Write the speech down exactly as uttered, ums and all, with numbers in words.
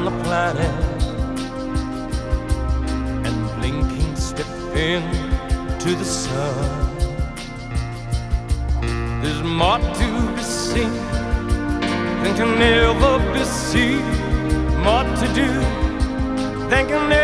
on the planet, and blinking step into the sun. There's more to be seen than can ever be seen, more to do than can